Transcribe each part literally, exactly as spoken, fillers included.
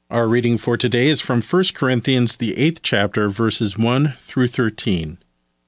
Our reading for today is from First Corinthians, the eighth chapter, verses one through thirteen.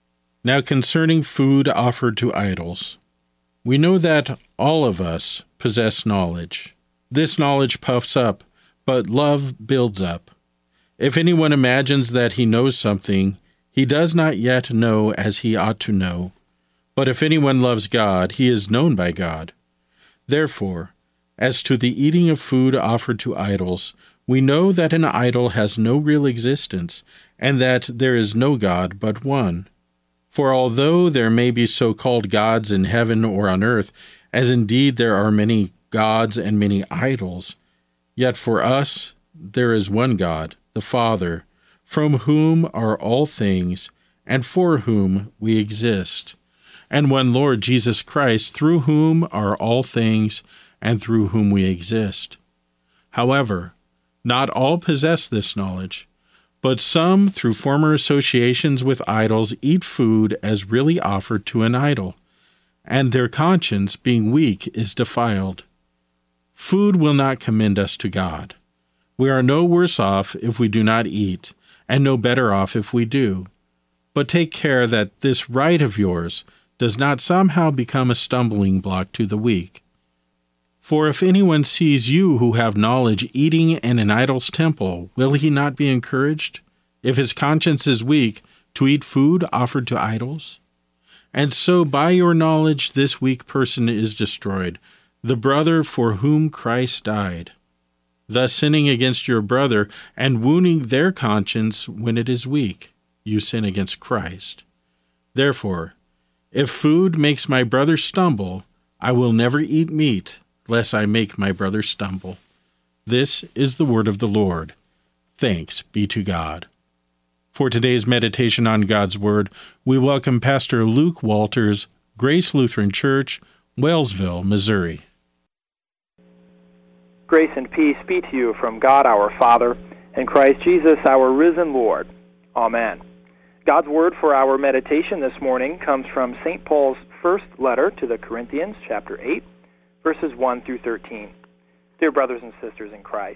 Now concerning food offered to idols, we know that all of us possess knowledge. This knowledge puffs up, but love builds up. If anyone imagines that he knows something, he does not yet know as he ought to know. But if anyone loves God, he is known by God. Therefore, as to the eating of food offered to idols, we know that an idol has no real existence, and that there is no God but one. For although there may be so-called gods in heaven or on earth, as indeed there are many gods and many idols, yet for us there is one God, the Father, from whom are all things, and for whom we exist, and one Lord Jesus Christ, through whom are all things, and through whom we exist. However, not all possess this knowledge, but some, through former associations with idols, eat food as really offered to an idol, and their conscience, being weak, is defiled. Food will not commend us to God. We are no worse off if we do not eat, and no better off if we do. But take care that this right of yours does not somehow become a stumbling block to the weak. For if anyone sees you who have knowledge eating in an idol's temple, will he not be encouraged, if his conscience is weak, to eat food offered to idols? And so by your knowledge this weak person is destroyed, the brother for whom Christ died. Thus sinning against your brother and wounding their conscience when it is weak, you sin against Christ. Therefore, if food makes my brother stumble, I will never eat meat, lest I make my brother stumble. This is the word of the Lord. Thanks be to God. For today's meditation on God's Word, we welcome Pastor Luke Walters, Grace Lutheran Church, Wellsville, Missouri. Grace and peace be to you from God our Father and Christ Jesus our risen Lord. Amen. God's Word for our meditation this morning comes from Saint Paul's first letter to the Corinthians, chapter eight, verses one through thirteen. Dear brothers and sisters in Christ,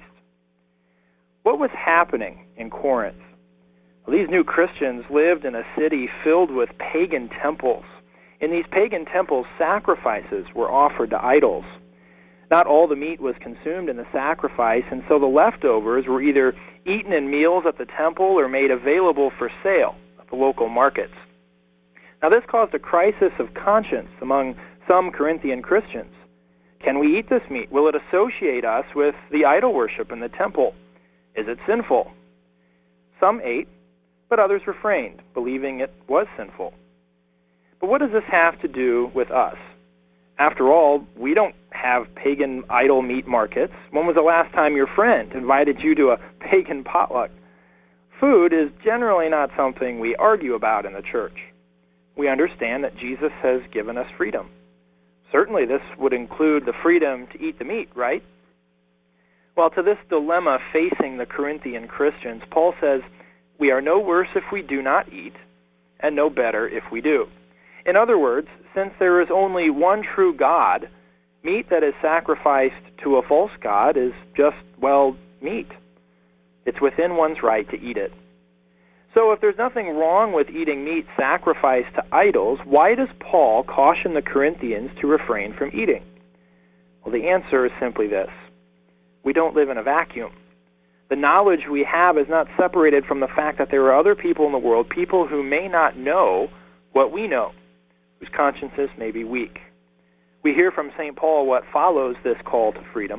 what was happening in Corinth? Well, these new Christians lived in a city filled with pagan temples. In these pagan temples, sacrifices were offered to idols. Not all the meat was consumed in the sacrifice, and so the leftovers were either eaten in meals at the temple or made available for sale at the local markets. Now, this caused a crisis of conscience among some Corinthian Christians. Can we eat this meat? Will it associate us with the idol worship in the temple? Is it sinful? Some ate, but others refrained, believing it was sinful. But what does this have to do with us? After all, we don't have pagan idol meat markets. When was the last time your friend invited you to a pagan potluck? Food is generally not something we argue about in the church. We understand that Jesus has given us freedom. Certainly this would include the freedom to eat the meat, right? Well, to this dilemma facing the Corinthian Christians, Paul says, we are no worse if we do not eat, and no better if we do. In other words, since there is only one true God, meat that is sacrificed to a false god is just, well, meat. It's within one's right to eat it. So if there's nothing wrong with eating meat sacrificed to idols, why does Paul caution the Corinthians to refrain from eating? Well, the answer is simply this. We don't live in a vacuum. The knowledge we have is not separated from the fact that there are other people in the world, people who may not know what we know, whose consciences may be weak. We hear from Saint Paul what follows this call to freedom.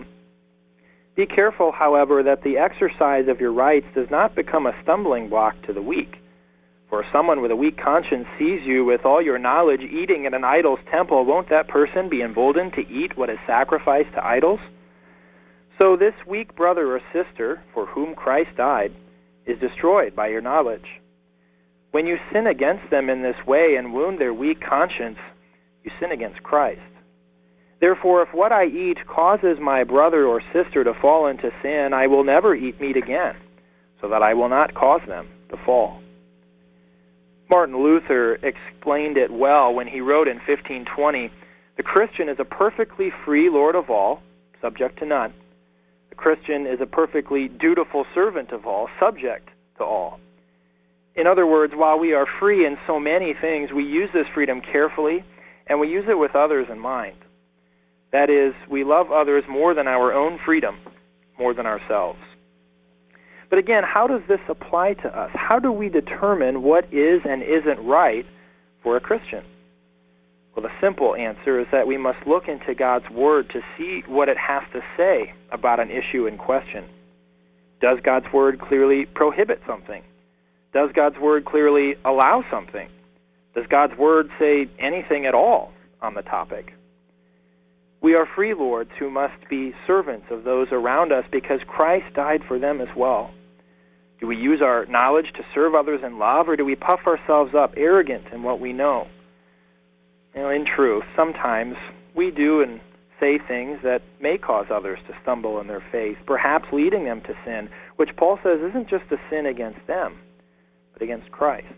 Be careful, however, that the exercise of your rights does not become a stumbling block to the weak. For if someone with a weak conscience sees you with all your knowledge eating in an idol's temple, won't that person be emboldened to eat what is sacrificed to idols? So this weak brother or sister, for whom Christ died, is destroyed by your knowledge. When you sin against them in this way and wound their weak conscience, you sin against Christ. Therefore, if what I eat causes my brother or sister to fall into sin, I will never eat meat again, so that I will not cause them to fall. Martin Luther explained it well when he wrote in fifteen twenty, the Christian is a perfectly free Lord of all, subject to none, The Christian is a perfectly dutiful servant of all, subject to all. In other words, while we are free in so many things, we use this freedom carefully, and we use it with others in mind. That is, we love others more than our own freedom, more than ourselves. But again, how does this apply to us? How do we determine what is and isn't right for a Christian? Well, the simple answer is that we must look into God's Word to see what it has to say about an issue in question. Does God's Word clearly prohibit something? Does God's Word clearly allow something? Does God's Word say anything at all on the topic? We are free lords who must be servants of those around us because Christ died for them as well. Do we use our knowledge to serve others in love, or do we puff ourselves up, arrogant in what we know? You know, in truth, sometimes we do and say things that may cause others to stumble in their faith, perhaps leading them to sin, which Paul says isn't just a sin against them, but against Christ.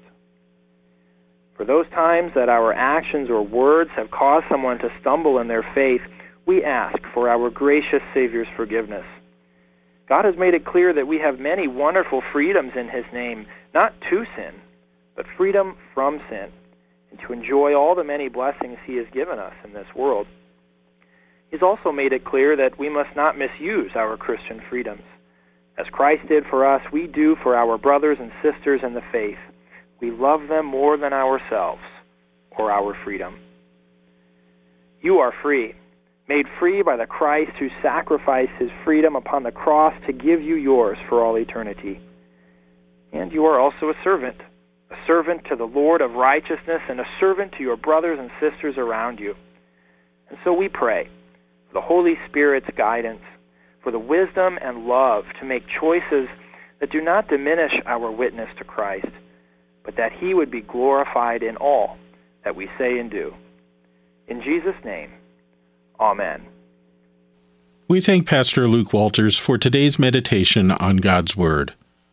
For those times that our actions or words have caused someone to stumble in their faith, we ask for our gracious Savior's forgiveness. God has made it clear that we have many wonderful freedoms in His name, not to sin, but freedom from sin, and to enjoy all the many blessings He has given us in this world. He's also made it clear that we must not misuse our Christian freedoms. As Christ did for us, we do for our brothers and sisters in the faith. We love them more than ourselves or our freedom. You are free, made free by the Christ who sacrificed His freedom upon the cross to give you yours for all eternity. And you are also a servant, a servant to the Lord of righteousness and a servant to your brothers and sisters around you. And so we pray for the Holy Spirit's guidance, for the wisdom and love to make choices that do not diminish our witness to Christ, but that He would be glorified in all that we say and do. In Jesus' name, Amen. We thank Pastor Luke Walters for today's meditation on God's Word.